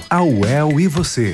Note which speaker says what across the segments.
Speaker 1: A UEL e você.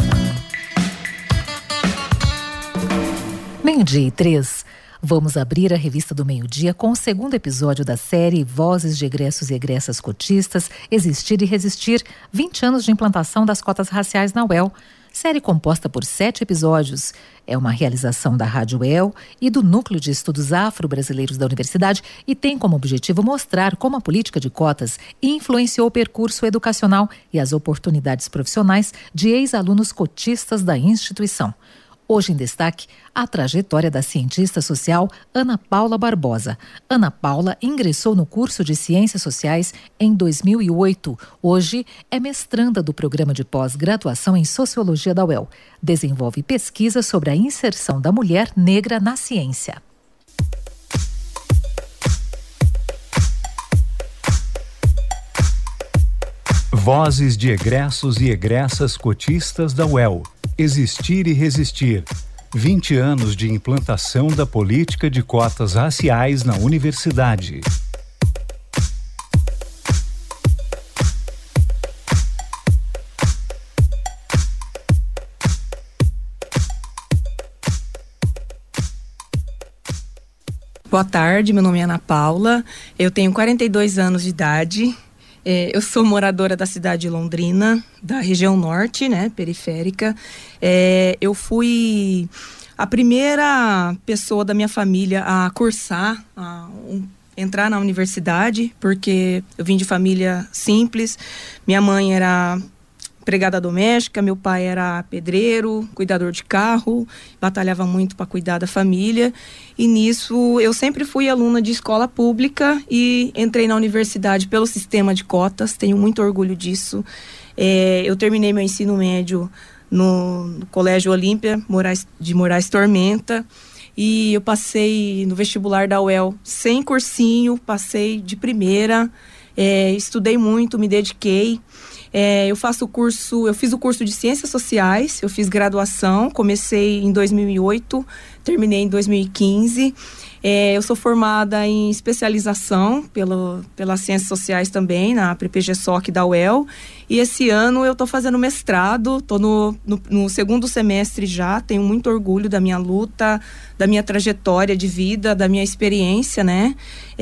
Speaker 2: 12:03. Vamos abrir a revista do meio-dia com o segundo episódio da série Vozes de Egressos e Egressas Cotistas, Existir e Resistir, 20 anos de implantação das cotas raciais na UEL. Série composta por 7 episódios. É uma realização da Rádio UEL e do Núcleo de Estudos Afro-Brasileiros da Universidade e tem como objetivo mostrar como a política de cotas influenciou o percurso educacional e as oportunidades profissionais de ex-alunos cotistas da instituição. Hoje em destaque, a trajetória da cientista social Ana Paula Barbosa. Ana Paula ingressou no curso de Ciências Sociais em 2008. Hoje é mestranda do programa de pós-graduação em Sociologia da UEL. Desenvolve pesquisa sobre a inserção da mulher negra na ciência.
Speaker 1: Vozes de egressos e egressas cotistas da UEL. Existir e Resistir. 20 anos de implantação da política de cotas raciais na universidade.
Speaker 3: Boa tarde, meu nome é Ana Paula, eu tenho 42 anos de idade. Eu sou moradora da cidade de Londrina, da região norte, né, periférica. Eu fui a primeira pessoa da minha família a cursar, entrar na universidade, porque eu vim de família simples. Minha mãe era empregada doméstica, meu pai era pedreiro, cuidador de carro, batalhava muito para cuidar da família. E nisso eu sempre fui aluna de escola pública e entrei na universidade pelo sistema de cotas, tenho muito orgulho disso. Eu terminei meu ensino médio no Colégio Olímpia de Moraes Tormenta e eu passei no vestibular da UEL sem cursinho, passei de primeira, estudei muito, me dediquei. Eu fiz o curso de Ciências Sociais, eu fiz graduação, comecei em 2008, terminei em 2015. Eu sou formada em especialização pelas Ciências Sociais também, na PPG-SOC da UEL. E esse ano eu estou fazendo mestrado, estou no segundo semestre já, tenho muito orgulho da minha luta, da minha trajetória de vida, da minha experiência, né?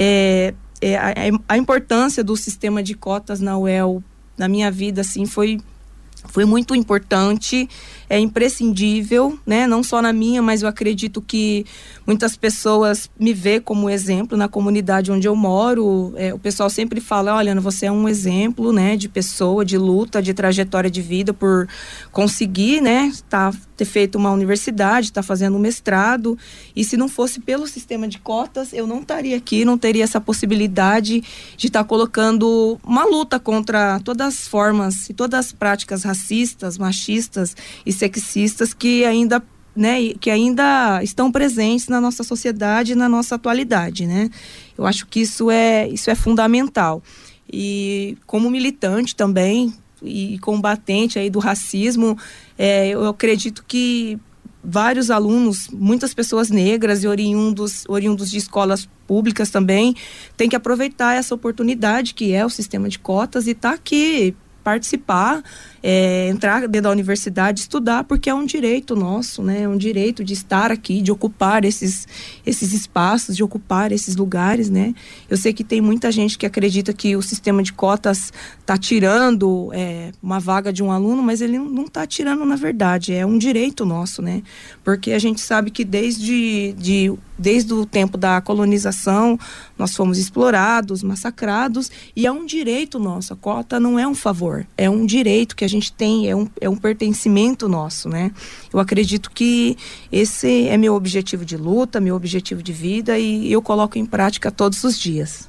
Speaker 3: A importância do sistema de cotas na UEL na minha vida, assim, foi muito importante, é imprescindível, né? Não só na minha, mas eu acredito que muitas pessoas me veem como exemplo na comunidade onde eu moro. O pessoal sempre fala, olha, você é um exemplo, né, de pessoa, de luta, de trajetória de vida por conseguir, né, ter feito uma universidade, fazendo um mestrado. E se não fosse pelo sistema de cotas, eu não estaria aqui, não teria essa possibilidade de estar colocando uma luta contra todas as formas e todas as práticas racistas, machistas e sexistas que ainda estão presentes na nossa sociedade e na nossa atualidade, né? Eu acho que isso é fundamental. E como militante também e combatente aí do racismo, eu acredito que vários alunos, muitas pessoas negras e oriundos de escolas públicas também, têm que aproveitar essa oportunidade que é o sistema de cotas e estar aqui, participar, entrar dentro da universidade, estudar, porque é um direito nosso, né? É um direito de estar aqui, de ocupar esses espaços, de ocupar esses lugares, né? Eu sei que tem muita gente que acredita que o sistema de cotas está tirando uma vaga de um aluno, mas ele não está tirando, na verdade, é um direito nosso, né? Porque a gente sabe que desde o tempo da colonização, nós fomos explorados, massacrados, e é um direito nosso. A cota não é um favor, é um direito que a gente tem, é um pertencimento nosso, né? Eu acredito que esse é meu objetivo de luta, meu objetivo de vida, e eu coloco em prática todos os dias.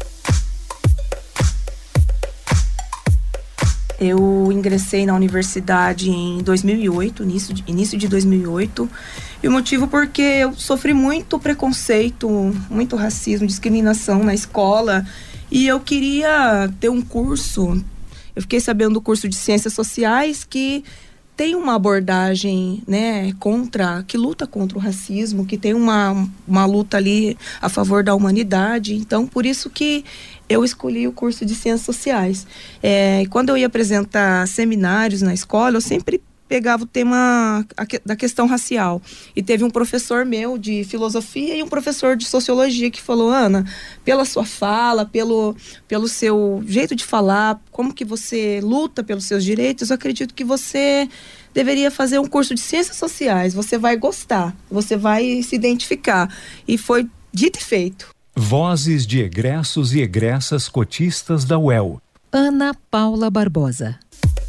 Speaker 3: Eu ingressei na universidade em 2008, início de 2008, e o motivo porque eu sofri muito preconceito, muito racismo, discriminação na escola, e eu queria ter um curso. Eu fiquei sabendo do curso de Ciências Sociais que tem uma abordagem, né, que luta contra o racismo, que tem uma luta ali a favor da humanidade. Então, por isso que eu escolhi o curso de Ciências Sociais. Quando eu ia apresentar seminários na escola, eu sempre pegava o tema da questão racial. E teve um professor meu de filosofia e um professor de sociologia que falou: Ana, pela sua fala, pelo seu jeito de falar, como que você luta pelos seus direitos, eu acredito que você deveria fazer um curso de Ciências Sociais. Você vai gostar, você vai se identificar. E foi dito e feito.
Speaker 1: Vozes de egressos e egressas cotistas da UEL.
Speaker 2: Ana Paula Barbosa.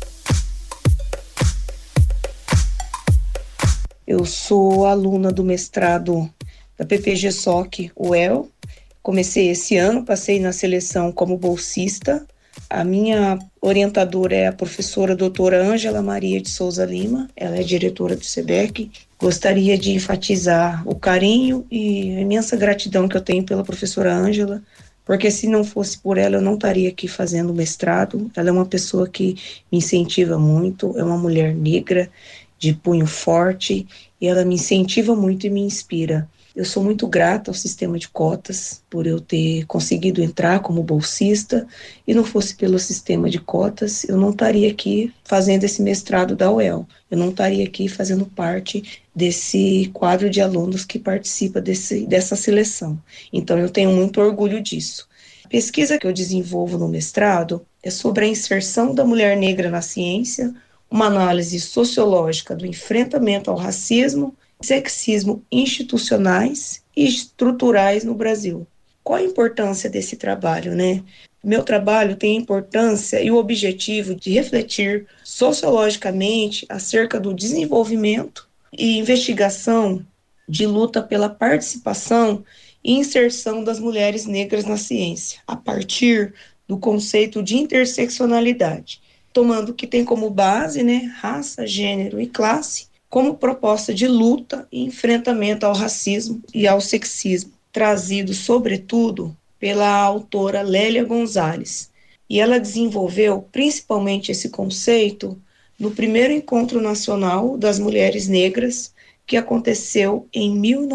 Speaker 4: Eu sou aluna do mestrado da PPG-SOC UEL. Comecei esse ano, passei na seleção como bolsista. A minha orientadora é a professora doutora Ângela Maria de Souza Lima. Ela é diretora do SEDEC. Gostaria de enfatizar o carinho e a imensa gratidão que eu tenho pela professora Ângela, porque se não fosse por ela, eu não estaria aqui fazendo mestrado. Ela é uma pessoa que me incentiva muito, é uma mulher negra, de punho forte, e ela me incentiva muito e me inspira. Eu sou muito grata ao sistema de cotas por eu ter conseguido entrar como bolsista, e não fosse pelo sistema de cotas, eu não estaria aqui fazendo esse mestrado da UEL, eu não estaria aqui fazendo parte desse quadro de alunos que participa dessa seleção. Então eu tenho muito orgulho disso. A pesquisa que eu desenvolvo no mestrado é sobre a inserção da mulher negra na ciência, uma análise sociológica do enfrentamento ao racismo e sexismo institucionais e estruturais no Brasil. Qual a importância desse trabalho, né? Meu trabalho tem a importância e o objetivo de refletir sociologicamente acerca do desenvolvimento e investigação de luta pela participação e inserção das mulheres negras na ciência, a partir do conceito de interseccionalidade, tomando que tem como base, né, raça, gênero e classe, como proposta de luta e enfrentamento ao racismo e ao sexismo, trazido, sobretudo, pela autora Lélia Gonzalez. E ela desenvolveu principalmente esse conceito no primeiro Encontro Nacional das Mulheres Negras, que aconteceu em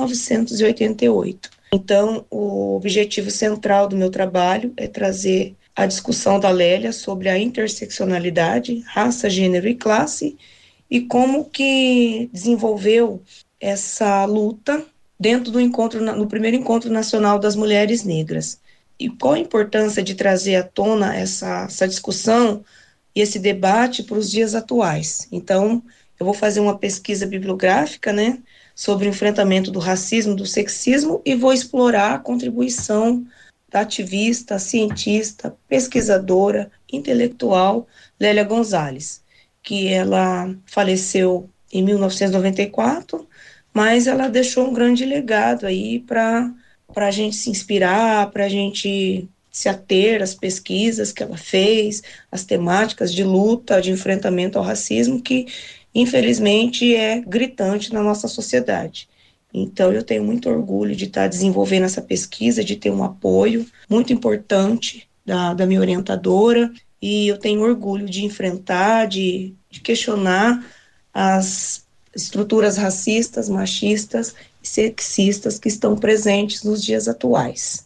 Speaker 4: 1988. Então, o objetivo central do meu trabalho é trazer a discussão da Lélia sobre a interseccionalidade, raça, gênero e classe, e como que desenvolveu essa luta dentro no primeiro Encontro Nacional das Mulheres Negras. E qual a importância de trazer à tona essa discussão e esse debate para os dias atuais. Então, eu vou fazer uma pesquisa bibliográfica, né, sobre o enfrentamento do racismo, do sexismo, e vou explorar a contribuição da ativista, cientista, pesquisadora, intelectual Lélia Gonzalez, que ela faleceu em 1994, mas ela deixou um grande legado aí para a gente se inspirar, para a gente se ater às pesquisas que ela fez, às temáticas de luta, de enfrentamento ao racismo, que infelizmente é gritante na nossa sociedade. Então, eu tenho muito orgulho de estar desenvolvendo essa pesquisa, de ter um apoio muito importante da minha orientadora, e eu tenho orgulho de enfrentar, de questionar as estruturas racistas, machistas e sexistas que estão presentes nos dias atuais.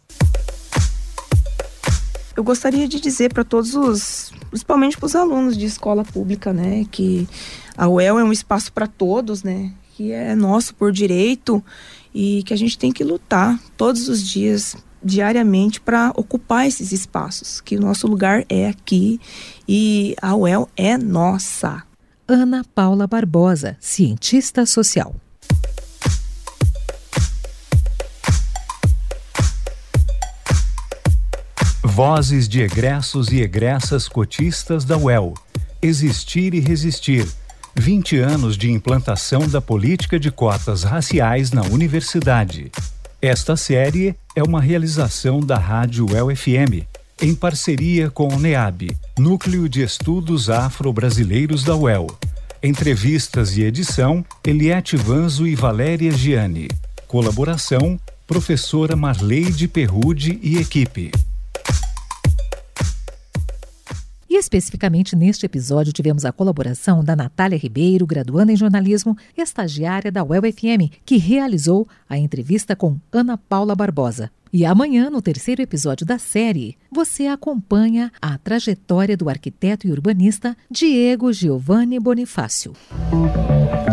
Speaker 3: Eu gostaria de dizer para todos principalmente para os alunos de escola pública, né, que a UEL é um espaço para todos, né, que é nosso por direito e que a gente tem que lutar todos os dias, diariamente, para ocupar esses espaços, que o nosso lugar é aqui e a UEL é nossa.
Speaker 2: Ana Paula Barbosa, cientista social.
Speaker 1: Vozes de egressos e egressas cotistas da UEL. Existir e resistir. 20 anos de implantação da política de cotas raciais na universidade. Esta série é uma realização da Rádio UEL FM, em parceria com o NEAB, Núcleo de Estudos Afro-Brasileiros da UEL. Entrevistas e edição, Eliette Vanzo e Valéria Gianni. Colaboração, professora Marleide Perrude e equipe.
Speaker 2: E especificamente neste episódio tivemos a colaboração da Natália Ribeiro, graduanda em jornalismo e estagiária da UEL-FM, que realizou a entrevista com Ana Paula Barbosa. E amanhã, no terceiro episódio da série, você acompanha a trajetória do arquiteto e urbanista Diego Giovanni Bonifácio.